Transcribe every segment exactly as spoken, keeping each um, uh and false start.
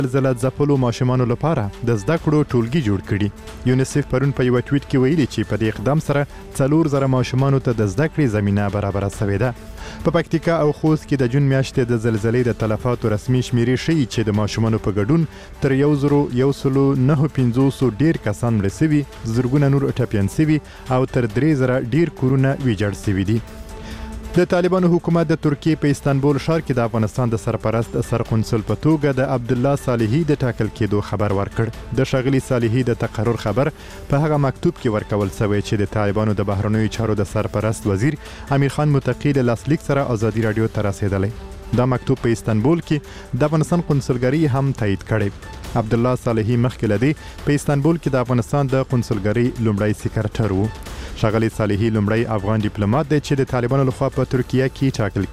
زلزله ځپلو ماشومانو لپاره د زده کړو ټولګي جوړ کړي. یونیسف پرون په یو ټویټ کې ویلي چې په دې اقدام سره څلور زره ماشومانو ته د زده کړې زمینه برابره شوې ده. په پکتیکا او خوست کې د جون میاشتې د زلزلې د تلفاتو رسمي شمیرې ښیي چې د ماشومانو په ګډون تر یو زرو یو سلو نهه پنځوسو ډیر کسان مړه سوي، زرګونه نور ټپیان سوي او تر درې زره ډیر کورونه ویجاړ سوي دي. د طالبانو حکومت د ترکیې په استانبول ښار کې د افغانستان د سرپرست سرقنصل په توګه د عبدالله صالحي د ټاکل کېدو خبر ورکړ. د ښاغلي صالحي د تقرر خبر په هغه مکتوب کې ورکول شوی چې د طالبانو د بهرنیو چارو د سرپرست وزیر امیر خان متقي له لاسلیک سره ازادي راډیو ته رسېدلی. دا مکتوب په استانبول کې د افغانستان قونسلګرۍ هم تایید کړی. عبدالله صالحي مخکې له دې په استانبول کې د افغانستان د قونسلګرۍ لومړی سکرټر و. ښاغلي صالحي لومړی افغان ډیپلوماټ دی چې د طالبانو لخوا په ترکیه کې ټاکل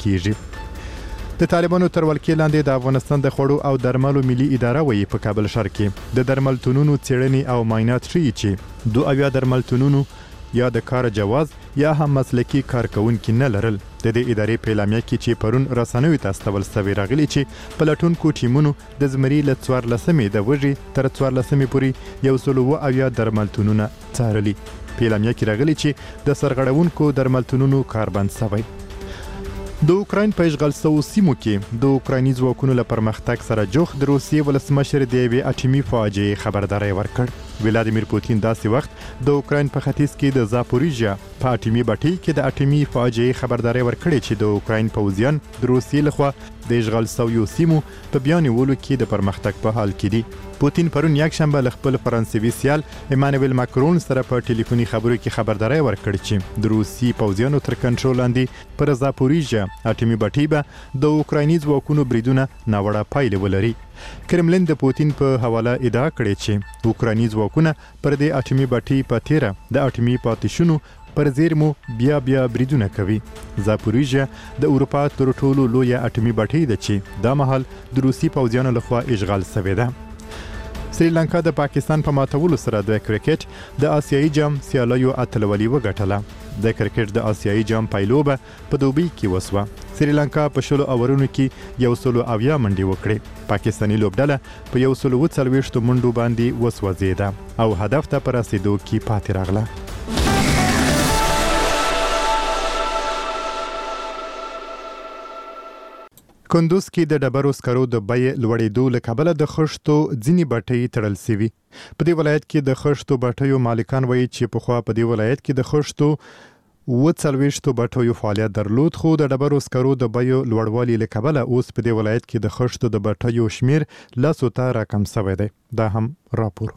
کیږي. د طالبانو تر ولکې لاندې د افغانستان د خوړو او درملو ملي اداره وایي په کابل ښار کې د درملتونونو څېړنې او معاینات ښیي چې دوه اویا درملتونونو یا د کار جواز یا هم مسلکي کارکونکي نه لرل. د دې ادارې په اعلامیه کې چې پرون رسنیو ته استول سوی راغلي چې پلټونکو ټیمونو د زمري له څوارلسمې د وږي تر څوارلسمې پورې یو سل اوه اویا درملتونونه څارلي. په اعلامیه کې راغلي چې د سرغړونکو درملتونونو کار بند شوی. د اوکراین په اشغال شوو سیمو کې د اوکرایني ځواکونو له پرمختګ سره جوخ د روسیې ولسمشر د یوې اټومي فاجعې خبرداری ورکړ. ولادیمیر پوتین داسې وخت د اوکراین په ختیځ کې د زاپوریژیا په اټومي بټۍ کې د اټومي فاجعې خبرداری ورکړې چې د اوکراین پوځیان د روسیې لخوا د اشغال شویو سیمو په بیا نیولو کې د پرمختګ په حال کې دي. پوتین پرون یکشنبه له خپل فرانسوي سیال ایمانویل ماکرون سره په ټلیفوني خبرو کې خبرداری ورکړ چې د روسي پوځیانو تر کنټرول لاندې پر زاپوریژیا اټومي بټۍ به د اوکرایني ځواکونو بریدونه ناوړه پایلې ولري. کرملین د پوتین په حواله ادعا کړې چې اوکرایني ځواکونه پر دې اټومي بټۍ په تیره د اټومي پاتې شونو پر زیرمو بیا بیا بریدونه کوي. زاپوریژیا د اروپا تر ټولو لویه اټومي بټۍ ده چې دا مهال د روسي پوځیانو لخوا اشغال شوې ده. سریلانکا د پاکستان په ماتولو سره د کرکټ د آسیایي جام سیالیو اتلولي وګټله. د کرکټ د آسیایي جام پایلوبه په دوبۍ کې وسوه. سریلانکا په شلو اورونو کې یو سلو اویا منډې وکړې. پاکستاني لوبډله په یو سلو اوه څلوېښتو منډو باندې وسوځېده او هدف ته په رسېدو کې پاتې راغله. کندوز کې د ډبرو سکرو د بیې لوړېدو له کبله د خښتو ځینې بټۍ تړل سوي. په دې ولایت کې د خښتو بټیو مالکان وایي چې پخوا په دې ولایت کې د خښتو اوه څلوېښتو بټیو فعالیت درلود، خو د ډبرو سکرو د بیو لوړوالي له کبله اوس په دې ولایت کې د خښتو د بټیو شمیر لسو ته راکم شوی دی. دا هم راپور.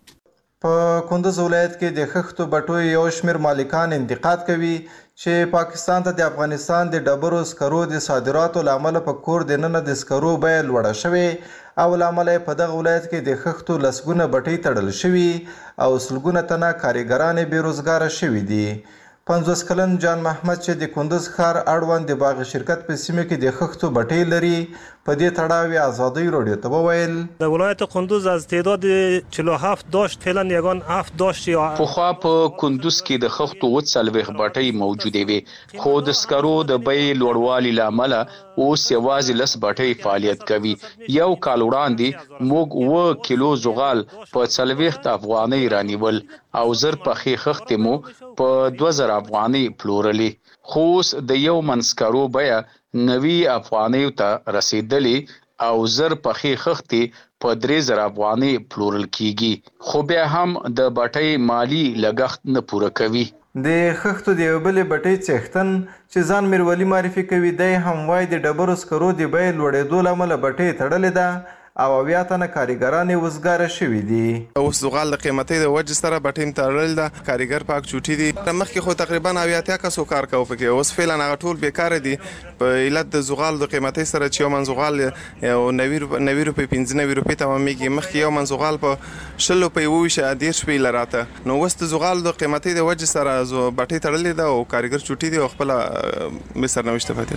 په کندوز ولایت کې د خښتو بټیو یو شمیر مالکان انتقاد کوي چې پاکستان ته د افغانستان د ډبرو سکرو د صادراتو له امله په کور دننه د سکرو بیه لوړه شوې او له امله په دغه ولایت کې د خښتو لسګونه بټۍ تړل شوي او سلګونه تنه کارګران یې بېروزګاره شوي دي. پنځوس کلن جان محمد چې د کندوز ښار اړوند د باغ شرکت په سیمه کې د خښتو بټۍ لري، په دې تړاو یې ازادۍ راډیو ته وویل در ولایت کندوز از تعداد چهل و هفت داشت فعلا یگان هفت داشت. پخوا په کندوز کې د خښتو اوه څلوېښت بټۍ موجودې وې، خو د سکرو د بیې لوړوالي له امله اوس یوازې لس بټۍ فعالیت کوي. یو کال وړاندې موږ اوه کیلو زغال په څلوېښت افغانۍ رانیول او زر پخې خښتې مو په دوه زره افغانۍ پلورلې، خو اوس د یو من سکرو بیه نوي افغانیو ته رسیدلې او زر پخې خښتې په درې زره افغانۍ پلورل کیږي، خو بیا هم د بټۍ مالی لګښت نه پوره کوي. د خښتو د یو بلې بټۍ څښتن چې ځان میرولی معرفي کوي، دی هم وایي د ډبرو سکرو د بیې لوړېدو له امله بټۍ تړلې ده او اویا تنه کارګران یې وزګاره شوي دي. اوس زغال د قیمتۍ د وجې سره بټۍ هم تړلې ده، کارګر پاک چوټي دي. مخکې خو تقریبا اویا اتیا کسو کار کوه پکې، اوس فعلا هغه ټول بیکاره دي په علت د زغال د قیمتۍ سره چې یو من زغال یو نوي روپۍ پنځه نوي روپۍ تمامېږي. مخکې یو من زغال په شل روپۍ اوویشت دېرش روپۍ لراته، نو اوس د زغال د قیمتۍ د وجې سره بټۍ تړلې ده او کارګر چوټي دي او خپله بې سرنوشته پاتې شو.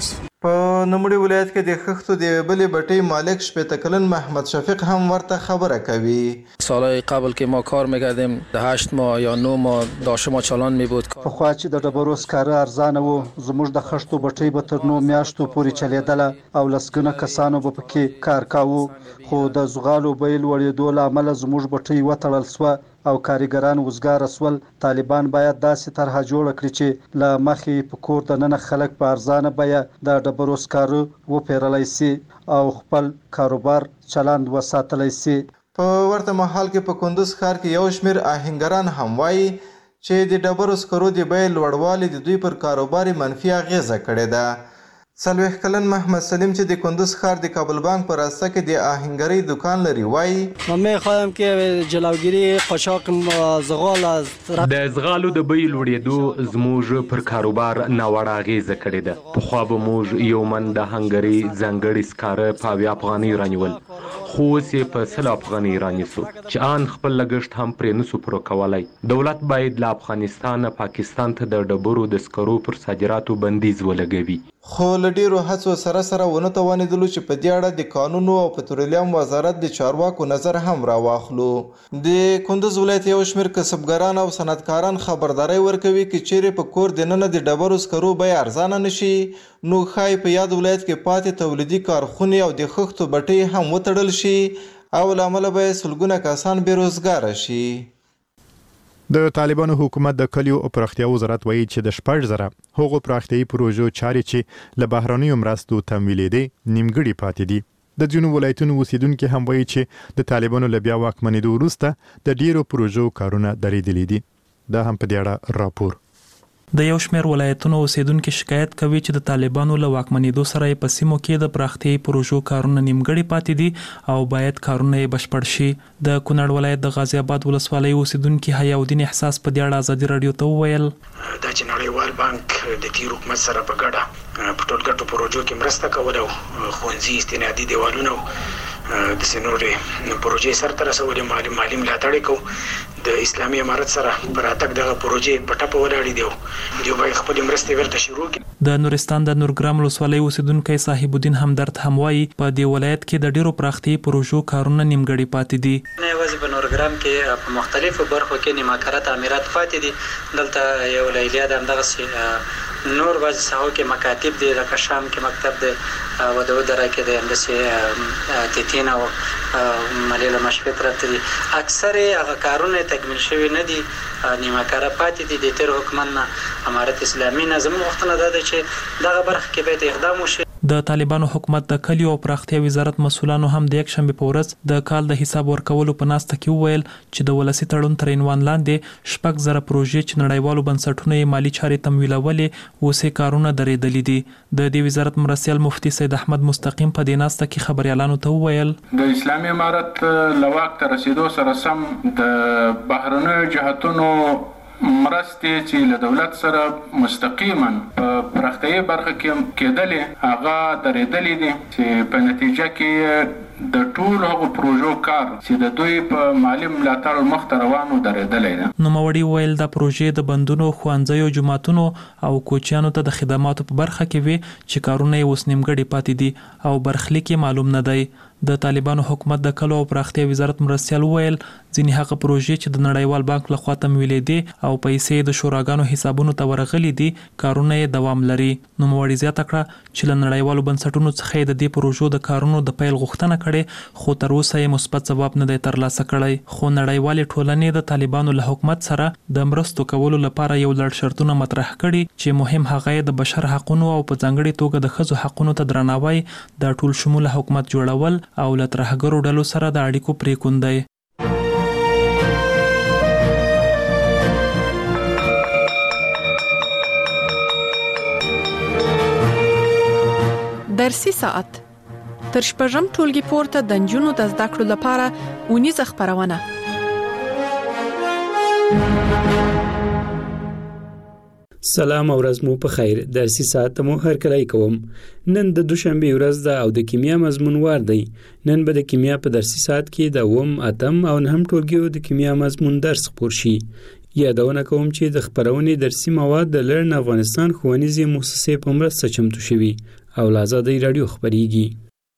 په نوموړي ولایت کې د خښتو د یوې بلې بټۍ مالک شپېته کلن محمد شفیق هم ورته خبره کوي. سالهای قبل که ما کار میکردیم ده هشت ماه یا نه ماه داشت ما چالان میبود. پخوا چې د ډبرو سکاره ارزانه وو زموږ د خښتو بټۍ به تر نو میاشتو پورې چلیدله او لسګونه کسانو به پکې کار کاوه، خو د زغالو بیې لوړېدو له امله زموږ بټۍ وتړل سوه او کارګران وزګاره سول. طالبان باید داسې طرحه جوړه کړي چې له مخې په کور دننه خلک په ارزانه بیه د ډبرو سکاره وپیرلی سي او خپل کاروبار چلند وساتلی سي. په ورته مهال کې په کندوز ښار کې یو شمېر آهنګران هم وایي چې د ډبرو سکرو د بیې لوړوالی د دوی پر کاروبار منفي اغیزه کړې ده. څلوېښت کلن محمد سلیم چې د کندوز ښار د کابل بانک په راسته کې د آهنګرۍ دکان لري وایي من میخوایم که جلوگیری قاچاق زغال از د زغالو د بیې لوړېدو زموږ پر کاروبار ناوړه اغیزه کړې ده. پخوا به موږ یو من د آهنګرۍ ځانګړي سکاره په اویا افغانۍ رانیول، خو اوس یې په سل افغانۍ رانیسو چې ان خپل لګښت هم پرې نسو پوره کولی. دولت باید له افغانستان پاکستان ته د ډبرو د سکرو پر صادراتو بندیز ولګوي. خو له ډیرو هڅو سره سره ونه توانېدلو چې په دې اړه د قانونو او پترولیم وزارت د چارواکو نظر هم راواخلو. د کندوز ولایت یو شمېر کسبګران او صنعتکاران خبرداری ورکوي چې چیرې په کور دننه د ډبرو سکرو بیه ارزانه نشي نو ښایي په یاد ولایت کې پاتې تولیدي کارخونې او د خښتو بټۍ هم وتړل شي او له امله به سلګونه کسان بېروزګاره شي. د طالبانو حکومت د کلیو او پراختیا وزارت وایي چې د شپږ زره هغو پراختیایي پروژو چارې چې له بهرنیو مرستو تمویلېدې نیمګړې پاتې دي. د ځینو ولایتونو اوسیدونکي هم وایي چې د طالبانو له بیا واکمنېدو وروسته د ډیرو پروژو کارونه درېدلي دي. دا هم په دې اړه راپور. د یو شمېر ولایتونو اوسیدونکي شکایت کوي چې د طالبانو له واکمنېدو سره یې په سیمو کې د پراختیایي پروژو کارونه نیمګړي پاتې دي او باید کارونه یې بشپړ شي. د کونړ ولایت د غازي آباد ولسوالۍ اوسیدونکي حیاءالدین احساس په دې اړه ازادي راډیو ته وویل دا چې نړیوال بانک د تیر حکومت سره په ګډه په ټولګټو پروژو کې مرسته کوله او ښوونځي استنادي دیوالونه د سينورې پروژې سره تر رسولې مالی مالی ملاتړ کو د اسلامي امارت سره پر اتک دغه پروژې په ټاپه ولاړې دی دی به خپل مرستې ورته شروع کړي. د نورستان د نورګرام ولسوالۍ اوسیدونکي صاحب الدین همدرد هم وایي په دې ولایت کې د ډیرو پراختیایي پروژو کارونه نیمګړي پاتې دي. نه یوازې په نورګرام کې په مختلفو برخو کې نیمکره تعمیرات پاتې دي. دلته یو لیلیا د همدغه نور بعض ساحو کې مکاتب دي لکه شام کې مکتب دی او د ودره کې د همداسې تیتین او ملیله مشفې پرته دي. اکثر هغه کارونه تکمیل شوي نه دي، نیمکره پاتې دي. د تیر حکومت نه امارت اسلامي نه زموږ غوښتنه دا ده چې دغه برخه کې باید اقدام وشي. د طالبانو حکومت د کلیو او پراختیا وزارت مسولانو هم د یک شنبه په ورځ د کال د حساب ورکولو په ناسته کې وویل چې د ولسی تړون تر عنوان لاندې شپږ زره پروژې چې نړیوالو بنسټونو یې مالی چارې تمویلولې اوسې کارونه درېدلي دي. د دې وزارت مرستیال مفتي سید احمد مستقیم په دې ناسته کې خبريالانو ته وویل د اسلامي امارت لواک ته رسیدو سره سم د بهرنیو جهاتونو مرستې چې له دولت سره مستقیما په پراختیایي برخه کې کېدلې هغه درېدلې دي چې په نتیجه کې د ټول هغو پروژو کار چې د دوی په مالی ملاتړ مخ ته روانو درېدلې ده. نوموړي ویل د پروژې د بندونو ښوونځیو جوماتونو او کوچیانو ته د خدماتو په برخه کې وي چې کارونه یې اوس نیمګړي پاتې دي او برخلیک یې معلوم نه دی. د طالبانو حکومت د کلو او پراختیا وزارت مرستیال ویل ځینې هغه پروژې چې د نړیوال بانک لخوا تمویلې دي او پیسې د شوراګانو حسابونو ته ورغلي دي کارونه یې دوام لري. نوموړي زیاته کړه چې له نړیوالو بنسټونو څخه د دې پروژو د کارونو د پیل غوښتنه کړې خو تر اوسه یې مثبت ځواب نه دی ترلاسه کړی. خو نړیوالې ټولنې د طالبانو له حکومت سره د مرستو کولو لپاره یو لړ شرطونه مطرح کړي چې مهم هغه د بشر حقوقو او په ځانګړي توګه د ښځو حقوقو ته درناوی، د ټول شموله حکومت جوړول او له ترهګرو ډلو سره د اړیکو پریکون دی. درسي ساعت تر شپږم ټولګي پورته د نجونو د زده کړو لپاره اونیزه خبرونه. سلام او ورځ مو په خیر. درسي ساعت مو هر کله کوم. نن د دوشنبه ورځ ده او د کیمیا مضمون وار دی. نن به د کیمیا په درسي ساعت کې د اووم، اتم او نهم ټولګیو د کیمیا مضمون درس خپور شي. یادونه کوم چې د خبرونې درسي مواد د لرن افغانستان ښوونیزې مؤسسې په مرسته چمتو شوي او له ازادۍ راډیو خپرېږي.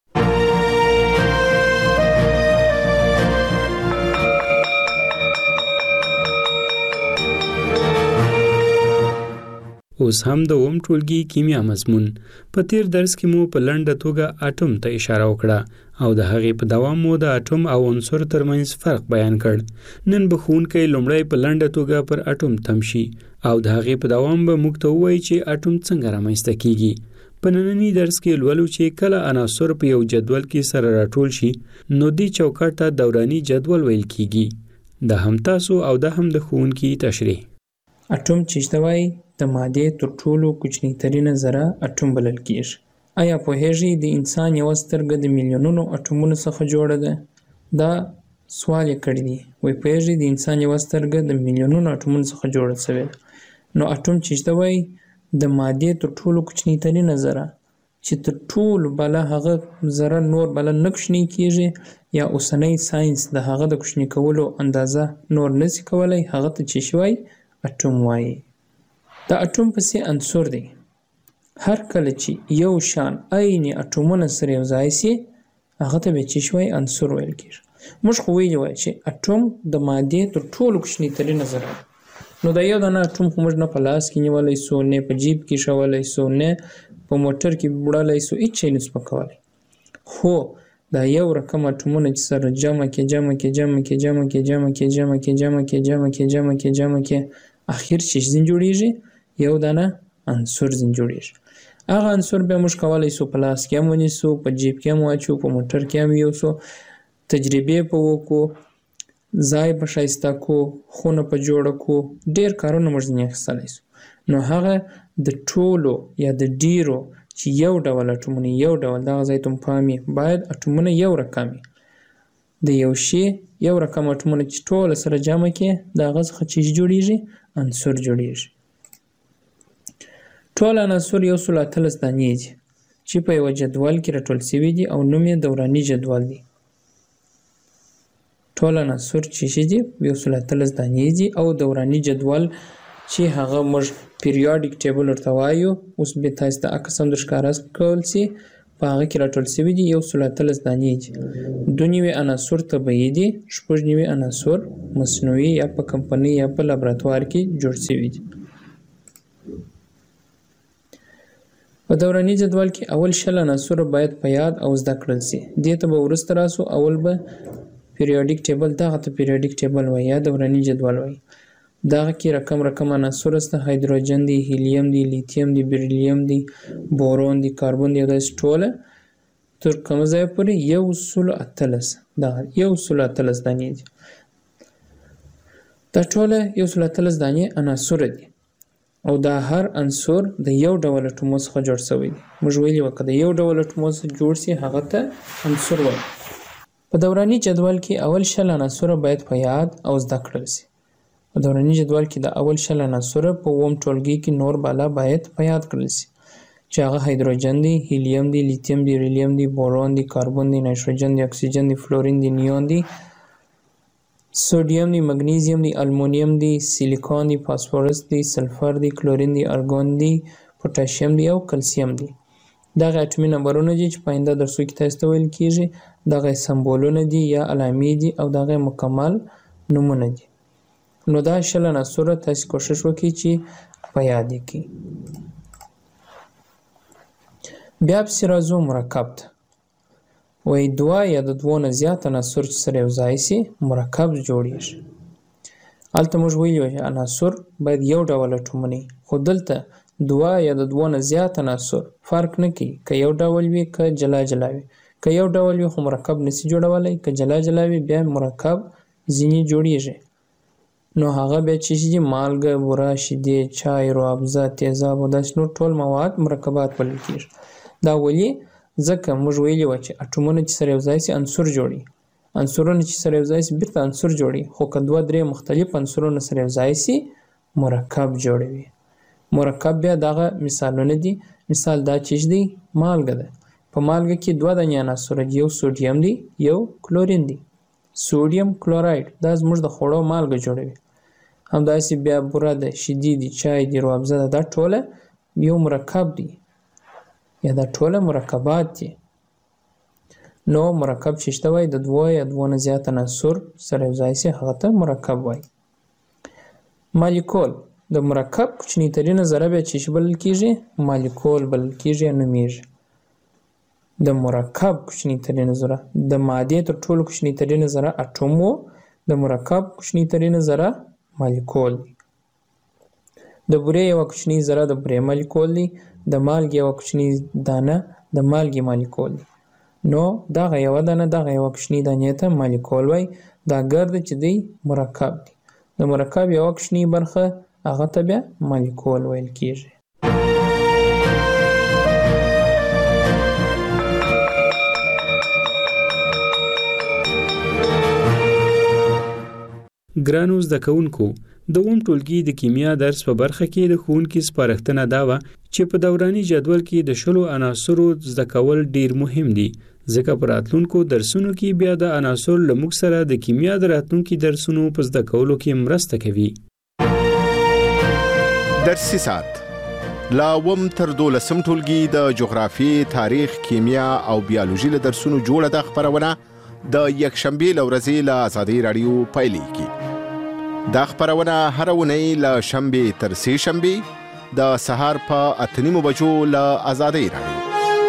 اوس هم د اوم ټولګي کیمیا مضمون. په تیر درس کې مو په لنډه توګه اټوم ته اشاره وکړه او د هغې په دوام مو د اټوم او عنصر ترمنځ فرق بیان کړ. نن به ښوونکی لومړی په لنډه توګه پر اټوم تم شي او د هغې په دوام به موږ ته ووایي چې اټوم څنګه رامنځته کیږي. په ننني درس کې لولو چې کله عناصر په یو جدول کې سره راټول شي نو دې چوکاټ ته دوراني جدول ویل کیږي. دا هم تاسو او دا هم د ښوونکي تشریح. اټوم چې ته وایي د مادې تر ټولو کوچنی ترینه ذره اټوم بلل کیږي. آیا پوهیږئ د انسان یوه سترګه د میلیونونو اټومونو څخه جوړه ده؟ دا سوال یې کړی دی. وایي پوهیږئ د انسان یوه سترګه د میلیونونو اټومونو څخه جوړه شوې ده. نو اټوم چې ته وایي د مادې تر ټولو کوچنی ترینه ذره چې تر ټولو بله هغه ذره نور بله نه کوچنی کیږي یا اوسنی ساینس د هغه د کوچني کولو اندازه نور نشي کولی، هغه ته چې شي وایي اټوم وایي. د اټوم پسې عنصر دی. هر کله چې یو شان عیني اټومونه سره یو ځای سي هغه ته به چې شوی عنصر ویل کېږي. موږ خو ویلي وای چې اټوم د مادې تر ټولو کوچني ترینه ذره ده. نو دا یو دانه اټوم خو موږ نه په لاس کې نیولی سو، نه په جیب کې ایښولی سو، نه په موټر کې وړلی سو، هېڅ شی نسو پکولی. خو دا یو رقم اټومونه چې سره جمع کې جمع کې جمع کې جمع کې جمع کې جمع کې جمع کې جمع کې جمع کې جمع کې اخر چې ځین جوړیږي یو دانه عنصر ځین جوړیږي. هغه عنصر بیا موږ کولی سو په لاس کې هم ونیسو، په جیب کې هم واچو، په موټر کې هم یوسو، تجربې په وکړو، ځای په ښایسته کو، خونه په جوړه کو، ډېر کارونه موږ ځینې اخیستلی سو. نو هغه د ټولو یا د ډېرو چې یو ډول اټومونه یو ډول دغه ځای ته مو پام وي باید اټومونه یو رقم وي. د یو شي یو رقم اټومونه چې ټوله سره جمع کړې د هغه څخه چې جوړیږي عنصر جوړیږي. ټول عناصر یو سل اتلس دانې دي چې په یوه جدول کې راټول شوي دي او نوم یې دوراني جدول دی. ټول عناصر چې شي دي یو سل اتلس دانې دي او دوراني جدول چې هغه موږ پیریاډیک ټیبل ورته وایو، اوس بیا تاسو ته عکس هم در ښکاره کول سي، په هغه کې راټول شوي دي یو سل اتلس دانې دي. دوه نوي عناصر طبیعي دي، شپږ نوي عناصر مصنوعي یا په کمپنۍ یا په لابراتوار کې جوړ شوي دي. په دوراني جدول کې اول شل عناصر باید په یاد او زده کړل سي. دې ته به وروسته راسو. اول به پیریاډیک ټیبل، دغه ته پیریاډیک ټیبل وایي یا دوراني جدول وایي. دغه کې رقم رقم عناصر سته، هایدروجن دی، هیلیم دی، لیتیم دی، بریلیم دی، بورون دی، کاربن دی، داسې ټوله تر کومه ځایه پورې یو سل اتلس دغه یو سل اتلس دانې دي. دا ټوله یو سل اتلس دانې عناصر دي او دا هر عنصر د یو ډول اټومو څخه جوړ شوی دی. موږ ویلي وه که د یو ډول اټومو څخه جوړ سي هغه ته عنصر وایي. په دوراني جدول کې اول شل عناصر باید په یاد او زده کړل سي. په دوراني جدول کې د اول شل عناصر په اووم ټولګي کې نور بالا باید په یاد کړل سي چې هغه هایدروجن دی، هیلیم دی، لیتیم دی، ریلیم دی، بورون دی، کاربن دی، نایتروجن دی، اکسیجن دی، فلورین دی، نیون دی، سوډیم دی، مګنیزیم دی، المونیم دی، سیلیکون دی، فاسفورس دی، سلفر دی، کلورین دی، ارګون دی، پوټاشیم دی او کلسیم دی. دغه اټومي نمبرونه دي چې په آینده درسو کې تاسو ته ویل کېږي. دغه سمبولونه دي یا علامې دي او دغه مکمل نومونه دي. نو دا شل عناصر تاسو کوشش وکړئ چې په یاد یې کړئ. بیا پسې راځو مرکب ته. وایي دوه یا د دوو نه زیات عناصر چې سره یو ځای سي مرکب جوړیږي. هلته موږ ویلي وو چې عناصر باید یو ډول اټومونه وي، خو دلته دوه یا د دوو نه زیات عناصر فرق نه کوي که یو ډول وي که جلا جلا وي. که یو ډول وي خو مرکب نسي جوړولی، که جلا جلا وي بیا مرکب ځینې جوړیږي. نو هغه بیا چې دي مالګه، بوره، شیدې، چای، روابزه، تیزاب او داسې نور ټول مواد مرکبات بلل کېږي. دا ولې؟ ځکه موږ ویلي وو چې اټومونه چې سره یو ځای سي عنصر جوړي، عنصرونه چې سره یو ځای سي بیرته عنصر جوړي، خو که دوه درې مختلف عنصرونه سره یو ځای سي مرکب جوړوي. مرکب بیا دغه مثالونه دي. مثال دا چې دی مالګه ده. په مالګه کې دوه دانې عناصر دي، یو سوډیم دی یو کلورین دی. سوډیم کلوراید دا زموږ د خوړو مالګه جوړوي. همداسې بیا بوره ده، شیدې دي، چای دی، روابزه ده، دا ټوله یو مرکب دی. یا دا ټوله مرکبات دي. نو مرکب چې شته وای د دوه یا دوه نه زیات عناصر سره یو ځای سي هغه ته مرکب وای. مالیکول د مرکب کوچنی ترینه ذره بیا چې بلل کیږي مالیکول بلل کیږي یا نومیږي. د مرکب کوچنی ترینه ذره د مادې تر ټولو کوچنی ترینه ذره اټوم و، د مرکب کوچنی ترینه ذره مالیکول دی. د بورې یوه کوچنی ذره د بورې مالیکول دی، د مالګې یوه کوچنی دانه د مالګې مالیکول دی. نو دغه یوه دانه دغه یوه کوچني دانې ته مالیکول وایي. دا ګرد چې دی مرکب دی. د مرکب یوه کوچني برخه هغه ته بیا مالیکول ویل کیږي. ګرانو زده کوونکو، د اووم ټولګي د کیمیا درس په برخه کې د ښوونکي سپارښتنه دا وه چې په دوراني جدول کې د شلو عناصرو زده کول ډیر مهم دي، ځکه په راتلونکو درسونو کې بیا د عناصرو له موږ سره د کیمیا د راتلونکي درسونو په زده کولو کې مرسته کوي. درسي ساعت لا اووم تر دولسم ټولګي د جغرافیې، تاریخ، کیمیا او بیولوژي له درسونو جوړه ده خپرونه د یکشنبې له ورځې له ازادۍ راډیو پیلېږي. دا خپرونه هره اونۍ له شنبې تر سې شنبې د سهار په اته نیمو بجو له ازادۍ راډیو.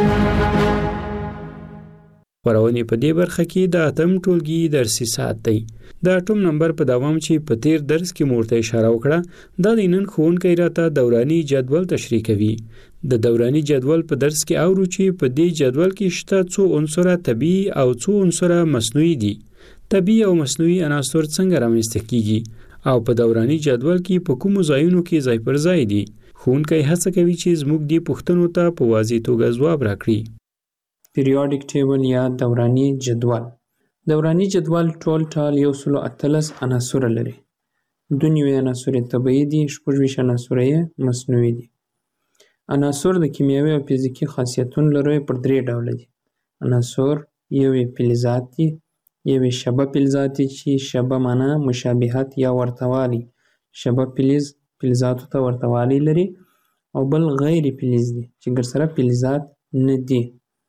خپرونې په دې برخه کې د اتم ټولګي درسي ساعت دی. د اټوم نمبر په دوام چې په تیر درس کې مورته اشاره وکړه، دا د نن ښوونکی راته دوراني جدول تشریح کوي. د دوراني جدول په درس کې اورو چې په دې جدول کې شته څو عنصره طبیعي او څو عنصره مصنوعي دي. طبیعي او مصنوعي عناصر څنګه رامنځته کیږي او په دوراني جدول کې په کومو ځایونو کې ځای پر ځای دي. ښوونکی هڅه کوي چې زموږ دې پوښتنو ته په واضح توګه ځواب راکړي. پیریوډیک ټیبل یا دوراني جدول. دوراني جدول ټول ټال یو سلو اتلس عناصر لري. دوه نوي عناصر طبیعي دي، شپږ ویشت عناصر یې مصنوعي دي. عناصر د کیمیاوي او فزیکي خاصیتونو لري پر درې ډوله دي. عناصر یو یې فلزات دي، یو یې شبه فلزات دي چې شبه معنا مشابهت یا ورتهوالی. شبه فلز فلزاتو ته ورتهوالی لري، او بل غیر فلز دي چې ګرسره فلزات نه دي.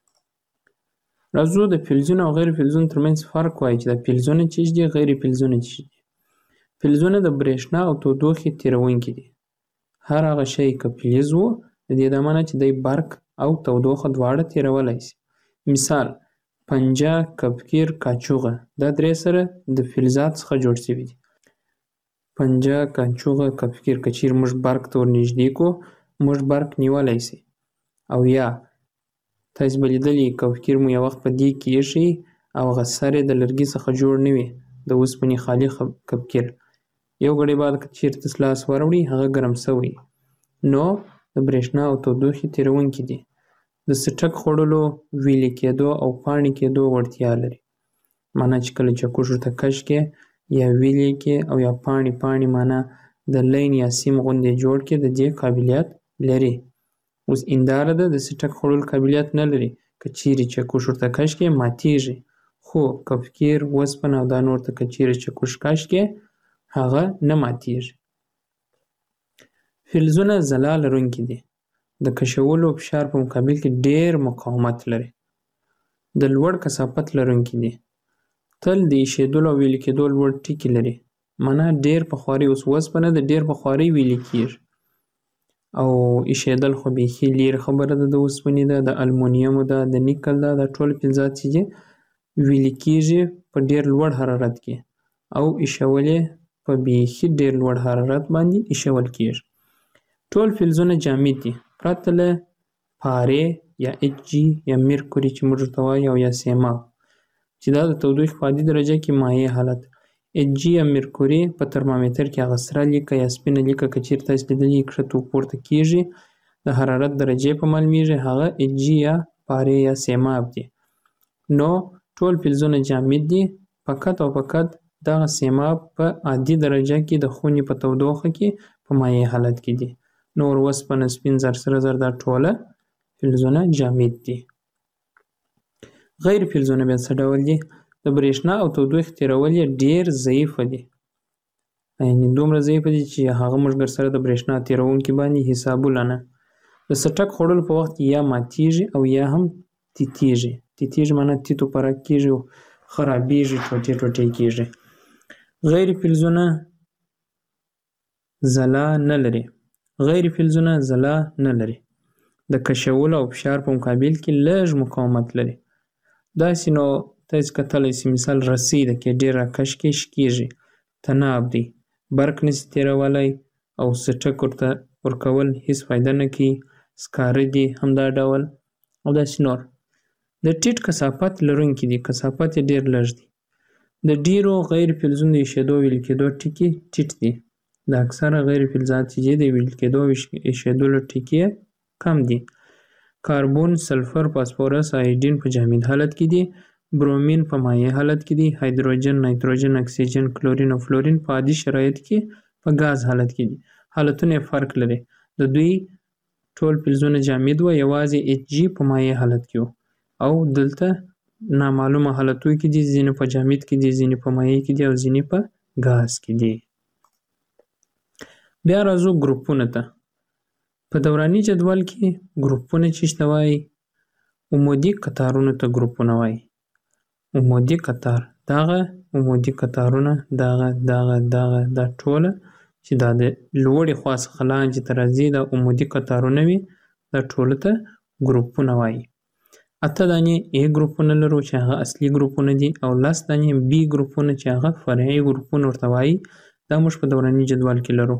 راځو د فلزونو او غیر فلزونو ترمنځ فرق وایي چې د فلزونه څه دي، غیر فلزونه څه دي. فلزونه د برېښنا او تودوخې تیرونکي دي. هر هغه شی که فلز و د دې د معنی چې دی برق او تودوخه دواړه تیرولی شي. مثال پنجه، کپکیر، کاچوغه دا درې سره د فلزات څخه جوړ شوي دي. پنجه، کاچوغه، کپکیر که چیرې موږ برق ته ورنږدې کړو موږ برق نیولی شي. او یا تاسې به لیدلي کپکیر مو یو وخت په دیګ کې ایښي او هغه سر یې د لرګي څخه جوړ نه وي، د اوسپنې خالي کپکیر. یو ګړی بعد که چیرې تاسې لاس واړوئ هغه ګرم شوی. نو د برېښنا او تودوخې تیرونکي دي. د څټک خوړلو، ویلې کېدو او پاڼې کېدو وړتیا لري. معنا چې کله چکش ورته کش کې یا ویلې کې او یا پاڼې پاڼې معنا د لین یا سیم غوندې جوړ کې د دې قابلیت لري. اوس انداره ده د څټک خوړلو قابلیت نه لري، که چیرې چکش ورته کش کې ماتیږي. خو کپکیر، اوسپنه او دا نور ته که چیرې چکش کش کې هغه نه ماتیږي. فلزونه ځلا لرونکي دي. د کشولو فشار په مقابل کې ډیر مقاومت لري. د لوړ کثافت لرونکي دي. تل د ایشېدلو او ویلې کېدو لوړ ټکي لري. معنا ډیر په خواري، اوس اوسپنه د ډیر په خواري ویلې کېږي او ایشېدل خو بیخي لرې خبره ده. د اوسپنې ده، د المونیمو ده، د نیکل ده، دا ټول فلزات چې دي ویلې کېږي په ډیر لوړ حرارت کې او ایشول یې په بیخي ډیر لوړ حرارت باندې ایشول کېږي. ټول فلزونه جامد دي پرته له پارې یا اچ جي یا مرکوري چې موږ ورته وایو او یا سیماب چې دا د تودوخې په عادي درجه کې مایع حالت. اچ جي یا مرکوري په ترمامیتر کې هغه سره لیکه یا سپینه لیکه که چیرې تاسې لیدلي کښته پورته کېږي د حرارت درجې په معلومیږي، هغه اچ جي یا پارې یا سیماب دي. نو ټول فلزونه جامد دي، فقط او فقط دغه سیماب په عادي درجه کې د خونې په تودوخه کې په مایع حالت کې دي. نور اوسپنه، سپین زر، سره زر دا ټوله فلزونه جامد دي. غیر فلزونه بیا څه ډول دي؟ د برېښنا او تودوخې تیرول یې ډېر ضعیفه دي. یعنې دومره ضعیفه دي چې هغه موږ ورسره د برېښنا تیرونکي باندې حسابونه نه. د سټک خوړلو په وخت یا ماتیږي او یا هم تیتیږي. تیتیږي معنی تیتو پرک کیږي او خرابیږي، ټوټې ټوټې کیږي. غیر فلزونه ځلا نه لري. غیر فلزونه ځلا نه لري. د کشولو او فشار په مقابل کې لږ مقاومت لري. داسې نو تاسې کتلی سي مثال رسۍ ده کې ډېر راکش کې شکېږي، تناب دی، برق نسي تېرولی او سټک ورته ورکول هېڅ فایده نه کوي. سکاره دي همدا ډول او داسې نور. د ټیټ کثافت لرونکي دي، کثافت یې ډېر لږ دی. د ډېرو غیر فلزونو د ایښېدو او ویلې کېدو ټکي ټیټ دي. د اکثره غیر فلزات چې دي د ویلې کېدو او ایښېدو ټکي یې کم دي. کاربون، سلفر، فاسفورس، آیودین په جامد حالت کې دي. برومین په مایع حالت کې دي. هایدروجن، نایتروجن، اکسیجن، کلورین او فلورین په عادي شرایطو کې په ګاز حالت کې دي. حالتونه یې فرق لري. د دوی ټول فلزونه جامد وو، یوازې ایچ جي په مایع حالت کې وو او دلته نامعلومه حالتونو کې دي، ځینې په جامد کې دي، ځینې په مایع کې دي او ځینې په ګاز کې دي. بیا راځو ګروپونو ته. په دوراني جدول کې ګروپونه چې ته وایي، عمودي قطارونو ته ګروپونه وایي. عمودي قطار دغه عمودي قطارونه دغه دغه دغه دا ټوله چې دا د لوړې خوا څخه لاندې ته راځي دا عمودي قطارونه وي، دا ټولو ته ګروپونه وایي. اته دانې A ګروپونه لرو چې هغه اصلي ګروپونه دي او لس دانې B ګروپونه چې هغه فرعي ګروپونه ورته وایي. دا موږ په دوراني جدول کې لرو.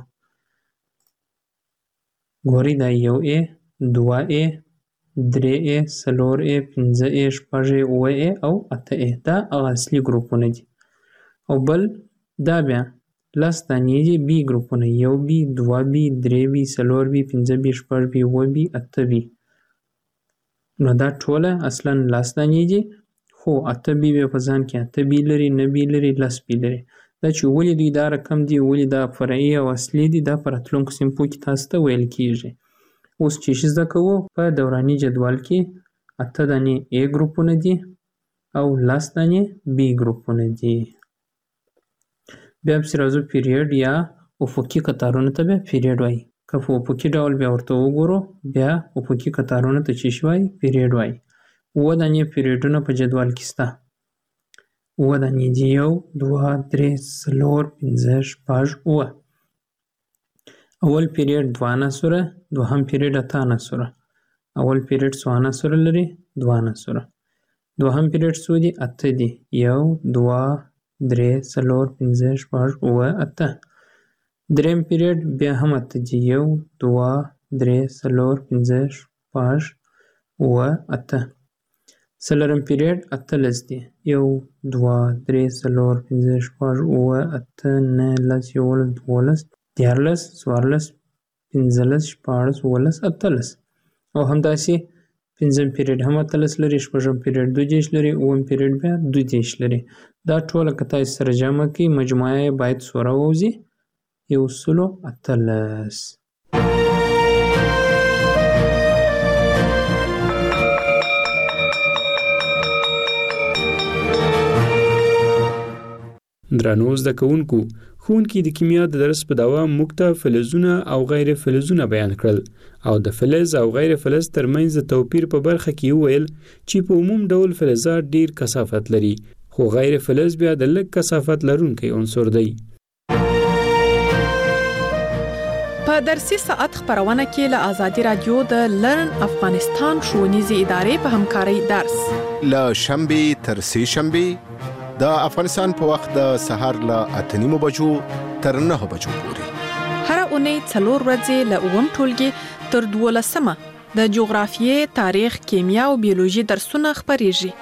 ګورئ دا یو A، دوه A، درې A، څلور A، پنځه A، شپږ A، اووه A او اته A. دا هغه اصلي ګروپونه دي. او بل دا بیا لس دانې دي B ګروپونه، یو B، دوه B، درې B، څلور B، پنځه B، شپږ B، اووه B، اته B. نو دا ټوله اصلا لس دانې دي، خو اته B په ځان کې اته B لري، نه B لري، لس B لري. دا چې ولې دوی دا رقم دي، ولې دا فرعي او اصلي دي، دا په راتلونکو صنفو کې تاسو ته ویل کېږي. اوس چې زده کوو په دوراني جدول کې اته دانې A ګروپونه دي او لس دانې B ګروپونه دي. بیا پسې راځو پیریډ یا افقي قطارونو ته بیا پیریډ وایي. که په افقي ډول بیا ورته وګورو بیا افقي قطارونو ته چې شي وایي پیریډ وایي. اووه دانې پیریډونه په جدول کې شته. اووه دانې دي، یو، دوه، درې، څلور، پنځه، شپږ، اووه. اول پیریډ دوه عناصره، دوهم پیریډ اته عناصره. اول پیریډ څو عناصره لري؟ دوه عناصره. دوهم پیریډ څو دي؟ اته دي، یو، دوه، درې، څلور، پنځه، شپږ، اووه، اته. دریم پیریډ بیا هم اته دي، یو، دوه، درې، څلور، پنځه، شپږ، اووه، اته. څلورم پیریډ اتلس دي، یو، دوه، درې، څلور، پنځه، شپږ، اووه، اته، نهه، لس، یوولس، دولس، دیارلس، څوارلس، پنځلس، شپاړس، اوولس، اتلس. او همداسې پنځم پیریډ هم اتلس لري، شپږم پیریډ دوه دېرش لري، اووم پیریډ بیا دوه دېرش لري. دا ټوله که تاسې سره جمع کړئ مجموعه یې باید څو راووځي؟ یو سلو اتلس. درنو زده کوونکو، ښوونکي د کیمیا د درس په دوام موږ ته فلزونه او غیر فلزونه بیان کړل او د فلز او غیر فلز ترمنځ د توپیر په برخه کې وویل چې په عموم ډول فلزات ډیر کثافت لري خو غیر فلز بیا د لږ کثافت لرونکی عنصر دی. په درسي ساعت خبرونه کې له آزادي رادیو د لرن افغانستان ښوونیزې ادارې په همکارۍ درس له شنبې تر سې شنبې د افغانستان په وخت د سهار له اته نیمو بجو تر نهه بجو پورې هر اونۍ څلور ورځې له اووم ټولګي تر دولسمه د جغرافیې، تاریخ، کیمیا او بیولوژي درسونه خبرېږي.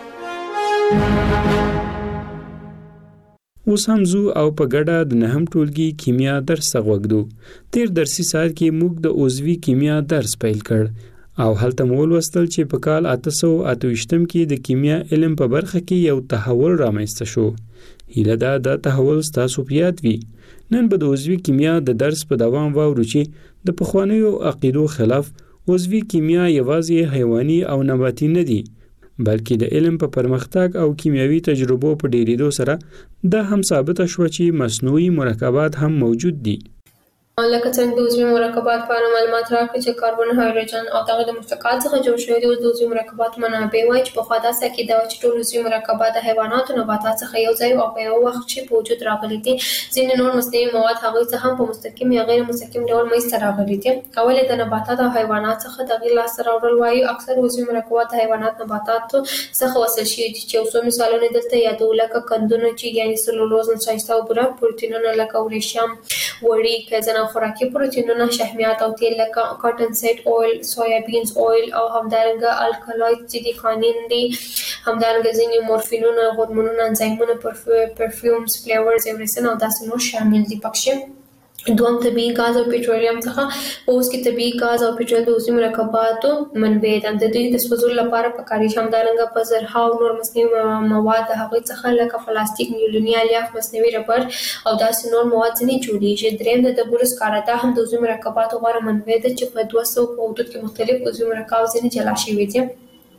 اوس هم زو او په ګډه د نهم ټولګي کیمیا درس ته غوږدو. تیر درسي ساعت کې موږ د عضوي کیمیا درس پیل کړ او هلته مو ولوستل چې په کال اته سوه اته ویشتم کې د کیمیا علم په برخه کې یو تحول رامنځته شو. هیله ده دا تحول ستاسو په یاد وي. نن به د عضوي کیمیا د درس په دوام واورو چې د پخوانیو عقیدو خلاف عضوي کیمیا یوازې حیواني او نباتي نه دي بلکې د علم په پرمختګ او کیمیاوي تجربو په ډیریدو سره دا هم ثابته شوه چې مصنوعي مرکبات هم موجود دي. لکه څنګه د عضوي مرکبات په اړه معلومات راکړي چې کاربن، هایدروجن او دغه د مشتقات څخه جوړ شوي دي. د عضوي مرکبات منابع وایي چې پخوا داسې عقیده وه چې ټول عضوي مرکبات د حیواناتو او نباتات څخه یو ځای او په یو وخت کې په وجود راغلي دي. ځینې نور مصنوعي مواد هغوی څه هم په مستقیم یا غیر مستقیم ډول منځته راغلي دي. اول د نباتات او حیوانات څخه د غیر لاسته راوړل وایي. اکثر عضوي مرکبات د حیوانات نباتاتو څخه وصل شوي دي چې یو څو مثالونه دلته یادو، لکه قندونه چې یعنې سلولوز، نشایسته او بوره، پروتینونه لکه وریشم، وړي، کیزن او خوراکي پروتینونه، شحمیات او تیل لکه کاټن سیډ اویل، سویابینز اویل او همدارنګه الکالوید چې دي کانین دي. همدارنګه ځینې مورفینونه، هورمونونه، انزایمونه، پرفیومز، فلیورز، ایورسن او داسې نور شامل دي پکې. دوم طبیعي غاز او پټرولیم څخه په اوس کې طبیعي غاز او پټرول د عضوي مرکباتو منبع ده. د دوی د سوځولو لپاره پکارېږي. همدارنګه په زرهاو نور مصنوعي مواد د هغوی څخه لکه پلاستیک، نیولوني الیاف، مصنوعي ربر او داسې نور مواد ځینې جوړېږي. دریم د ډبرو سکاره، دا هم د عضوي مرکباتو غوره منبع ده چې په دوه سوه په حدود کې مختلف عضوي مرکبات ځینې جلا شوي دي.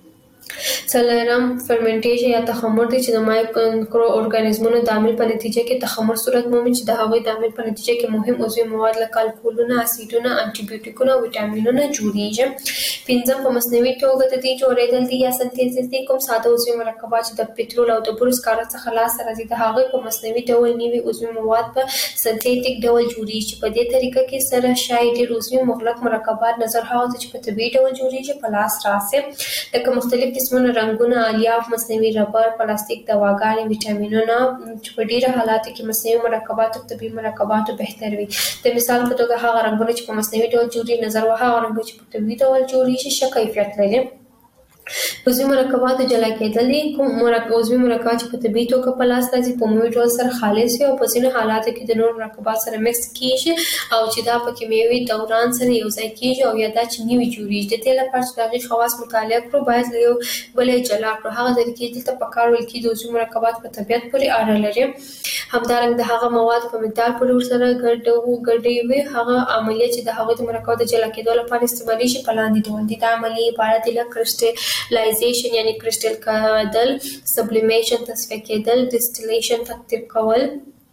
څلورم فرمنټیشن یا تخمر دی چې د مایکرو ارګانیزمونو د عمل په نتیجه کې تخمر صورت مومي چې د هغوی د عمل په نتیجه کې مهم عضوي مواد لکه الکولونه، اسیدونه، انټي بیوټیکونه او ویټامینونه جوړیږي. پنځم په مصنوعي توګه د دې جوړېدل دي یا سنتیزس دي. کوم ساده عضوي مرکبات چې د پټرول او ډبرو سکاره څخه لاسته راځي د هغوی په مصنوعي ډول نوي عضوي مواد په سنتیټیک ډول جوړیږي. په دې طریقه کې سره شاید ډېر عضوي مغلق مرکبات نظر هغه چې په طبیعي ډول جوړیږي په لاس راسي، لکه مختلف قسمونه رنګونه، الیاف، مصنوعي ربر، پلاستیک، دواګانې، ویټامینونه چې په ډیره حالاتو کې مصنوعي مرکبات او طبیعي مرکبات بهتر وي. د مثال په توګه هغه رنګونه چې په مصنوعي ډول جوړي نظر وه هغه رنګونه چې په طبیعي ډول جوړیږي ښه کیفیت لري. عضوي مرکبات جلا کېدل دي. کوم مرکب عضوي مرکبات چې په طبیعي توګه په لاس راځي په عمومي ډول سره خالص وي او په ځینو حالاتو کې د نور مرکبات سره مکس کیږي او چې دا په کیمیاوي دوران سره یو ځای کیږي او یا دا چې نوي جوړیږي. د دې لپاره چې د هغې خواص مطالعه کړو باید له یو بل یې جلا کړو. هغه ځل کې دلته په کار ویل کېږي د عضوي مرکبات په طبیعت پورې اړه لري. همدارنګه د هغه مواد په مقدار پورې ورسره ګډې وي. هغه عملیه چې د هغوی د مرکباتو د جلا کېدو لپاره استعمالیږي په لاندې ډول دي. دا عملیې عبارت دي له کرسټلایزیشن یعنی کرسټل کېدل، سبلیمیشن تصفیه کېدل، ډسټیلیشن ترتیب کول،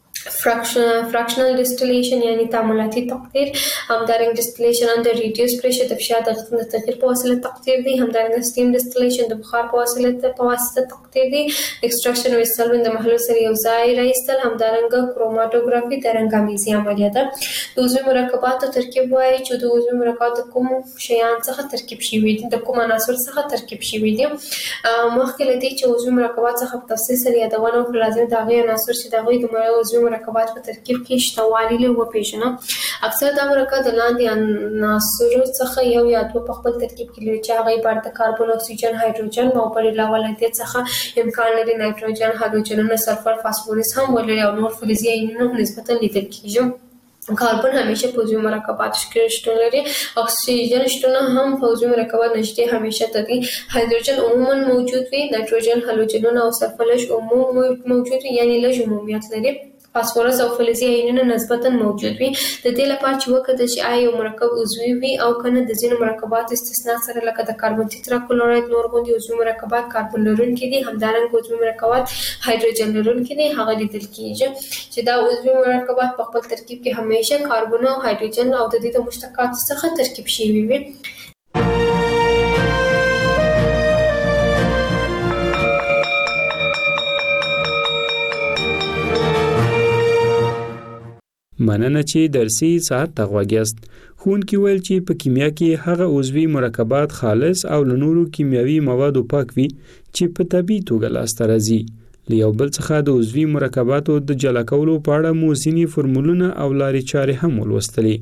فراکشنل ډسټیلیشن یعنی تعاملاتي تقطیر، همدارنګه ډسټیلیشن اندر ریډیوس پریشر د فشار د تغییر په وسیله تقطیر دی. همدارنګه سټیم ډسټیلیشن د بخار په وسیله په واسطه تقطیر دی. ایکسټراکشن او سلوین د محلول سره یو ځای راایستل. همدارنګه کروماتوګرافي د رنګامیزي عملیه ده. د عضوي مرکباتو ترکیب وایي چې د عضوي مرکباتو کوم شیان څخه ترکیب شوي دي، د کوم عناصر څخه ترکیب شوي دي. مخکې له دې چې عضوي مرکبات څخه په تفصیل سره یادونه وکړو لازم د هغې عناصر چې د هغوی د عضوي مرکبات په ترکیب کې شته والي له وپېژنو. اکثر دا مرکب د لاندې عناصرو څخه یو یا دوه په خپل ترکیب کې لري چې هغه عبارت د کاربن، اکسیجن، هایدروجن او پر علاوه له دې څخه امکان لري نایتروجن، هالوجنونه، سلفر، فاسفورس هم ولري او نور فلزي آیونونه نسبتا لیدل کېږي. کاربن همیشه په عضوي مرکباتو کې شتون لري. اکسیجن شتون هم په عضوي مرکبات نږدې همیشه تدي. هایدروجن عموما موجود وي. نایتروجن، هالوجنونه او سلفر لږ عموم موجود وي یعنی لږ عمومیت لري. فاسفورس او فلزي آیونونه نسبتا موجود وي. د دې لپاره چې وکړو چې آیا یو مرکب عضوي وي او کنه د ځینو مرکباتو استثناء سره لکه د کاربن تیترا کلوراید نور غوندي عضوي مرکبات کاربن لرونکي دي. همدارنګه عضوي مرکبات هایدروجن لرونکي دي. هغه لیدل کېږي چې دا عضوي مرکبات په خپل ترکیب کې همیشه کاربن او هایدروجن او د دې د مشتقاتو څخه ترکیب شوي وي. مننه چې درسي ساعت ته غوږیاست. ښوونکي ویل چې په کیمیا کې هغه عضوي مرکبات خالص او له نورو کیمیاوي موادو پاک وي چې په طبیعي توګه لاسته راځي. له یو بل څخه د عضوي مرکباتو د جلا کولو په اړه مو ځینې فورمولونه او لارې چارې هم ولوستلې.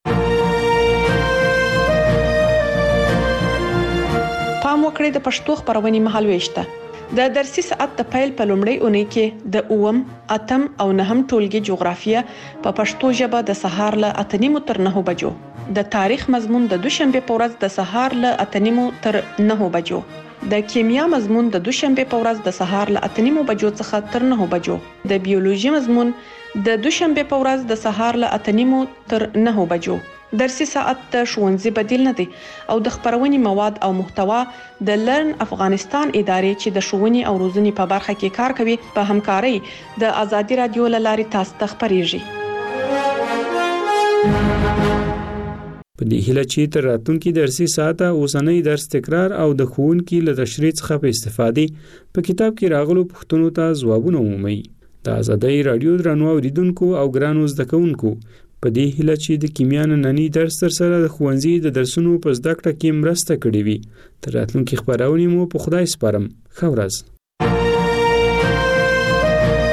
پام وکړئ د پښتو خبرونې مهالويش ته. د درسي ساعت د پیل په لومړۍ اونۍ کې د اووم، اتم او نهم ټولګي جغرافیه په پښتو ژبه د سهار له اته نیمو تر نهو بجو، د تاریخ مضمون د دوشنبه په ورځ د سهار له اته نیمو تر نهو بجو، د کیمیا مضمون د دوشنبه په ورځ د سهار له اته نیمو بجو څخه تر نهو بجو، د بیولوژي مضمون د دوشنبه په ورځ د سهار له اته نیمو تر نهو بجو. درسي ساعت د ښوونځي بدیل نه دی او د خبرونې مواد او محتوا د لرن افغانستان ادارې چې د ښوونې او روزنې په برخه کې کار کوي په همکارۍ د ازادي رادیو له لارې تاسو ته خبرېږي. په دې هیله چې تر راتلونکي درسي ساعته اوسنۍ درس تکرار او د ښوونکي له تشریح څخه په استفادې په کتاب کې راغلو پوښتنو ته ځوابونه ومومئ. د آزادۍ راډیو درنو اوریدونکو او ګرانو زده کوونکو په دې هیله چې د کیمیا ننني درس تر سره د ښوونځي د درسونو په زده کړه کې مرسته کړې وي. تر راتلونکي خپرونې مو په خدای سپارم. ښه ورځ.